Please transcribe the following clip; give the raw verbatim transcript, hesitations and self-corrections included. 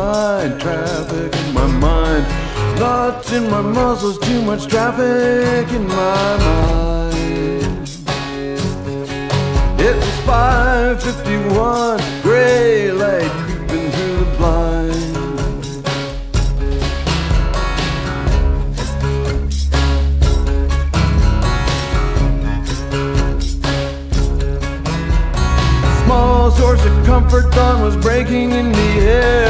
mind, traffic in my mind. Thoughts in my muscles, too much traffic in my mind. It was five fifty-one, gray light creeping through the blind. Small source of comfort, dawn was breaking in the air.